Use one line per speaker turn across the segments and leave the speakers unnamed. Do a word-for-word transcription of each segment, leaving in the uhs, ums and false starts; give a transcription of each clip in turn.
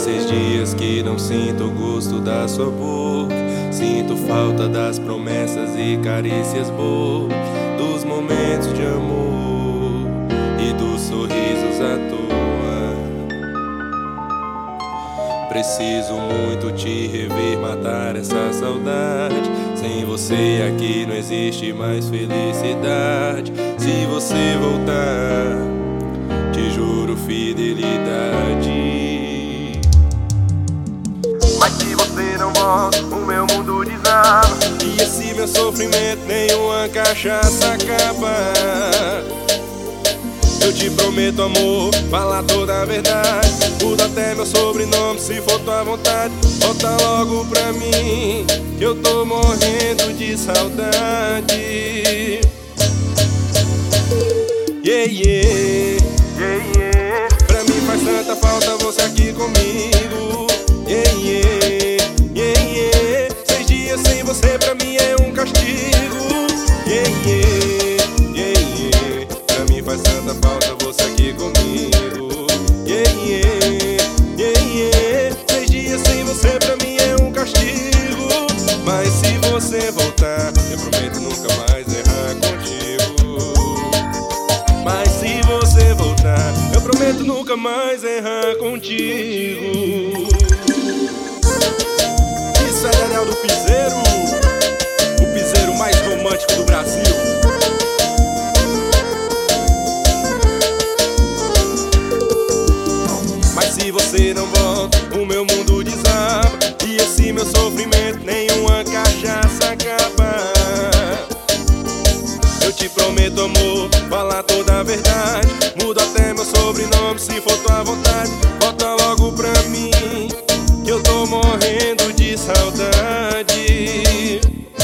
seis dias que não sinto o gosto da sua boca. Sinto falta das promessas e carícias boas, dos momentos de amor e dos sorrisos à toa. Preciso muito te rever, matar essa saudade. Sem você aqui não existe mais felicidade. Se você voltar, te juro fidelidade.
Mas se você não volta, o meu mundo desaba.
E esse meu sofrimento nenhuma cachaça acaba. Eu te prometo, amor, falar toda a verdade. Muda até meu sobrenome se for tua vontade. Volta logo pra mim, que eu tô morrendo de saudade. Yeah, yeah,
Yeah, yeah.
pra mim faz tanta falta você aqui comigo. Yeah, yeah, yeah, yeah. Seis dias sem você pra mim é um castigo. Yeah, yeah, yeah, yeah. Pra mim faz tanta falta você aqui comigo. Yeah, yeah, yeah, yeah. Seis dias sem você pra mim é um castigo. Mas se você voltar, eu prometo nunca mais errar contigo. Mas se você voltar, eu prometo nunca mais errar contigo. Isso é Daniel do Piseiro, o piseiro mais romântico do Brasil. Mas se você não volta, o meu mundo desaba. E esse meu sofrimento nenhuma cachaça acaba. Eu te prometo, amor, falar toda a verdade. Muda até meu sobrenome se for tua vontade. Volta logo pra mim, que eu tô morrendo de saudade.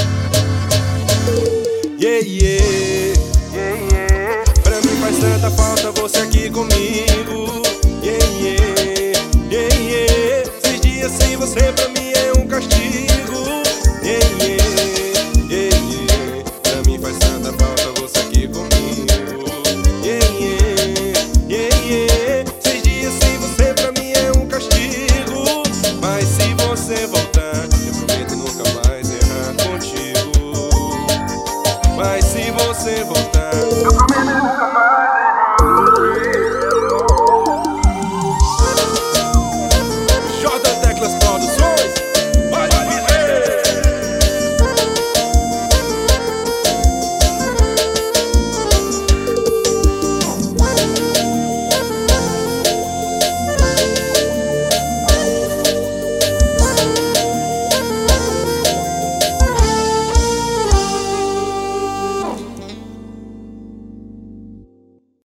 Yeah, yeah,
Yeah, yeah.
pra mim faz tanta falta você aqui comigo. Yeah, yeah, yeah, yeah. Seis dias sem você pra mim é um castigo. Yeah, yeah, yeah, yeah. Pra mim faz tanta falta você aqui comigo. Yeah, yeah, yeah, yeah. Seis dias sem você pra mim é um castigo. Mas se você voltar, eu prometo nunca mais errar contigo. Mas se você voltar,
Eu prometo